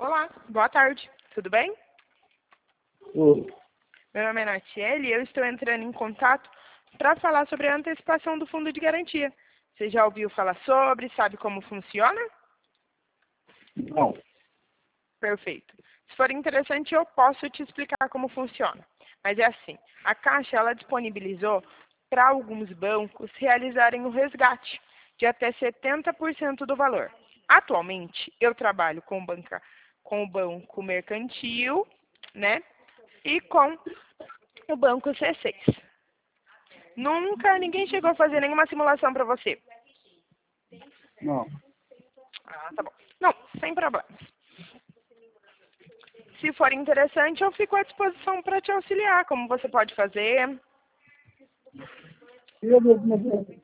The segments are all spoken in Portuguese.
Olá, boa tarde, tudo bem? Oi. Meu nome é Natiele e eu estou entrando em contato para falar sobre a antecipação do fundo de garantia. Você já ouviu falar sobre, sabe como funciona? Não. Perfeito. Se for interessante, eu posso te explicar como funciona. Mas é assim, a Caixa ela disponibilizou para alguns bancos realizarem o resgate de até 70% do valor. Atualmente, eu trabalho com o Banco Mercantil, né? E com o Banco C6. Nunca ninguém chegou a fazer nenhuma simulação para você. Não. Ah, tá bom. Não, sem problemas. Se for interessante, eu fico à disposição para te auxiliar. Como você pode fazer? Queria ver como é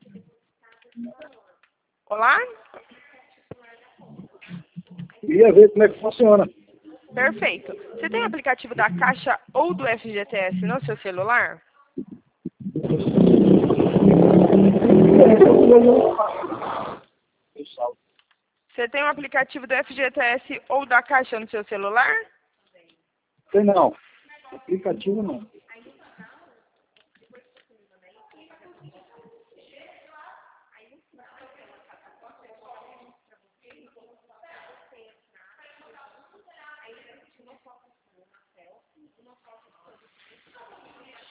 Olá? Queria ver como é que funciona. Perfeito. Você tem aplicativo da Caixa ou do FGTS no seu celular? Você tem um aplicativo do FGTS ou da Caixa no seu celular? Sei não. Aplicativo não.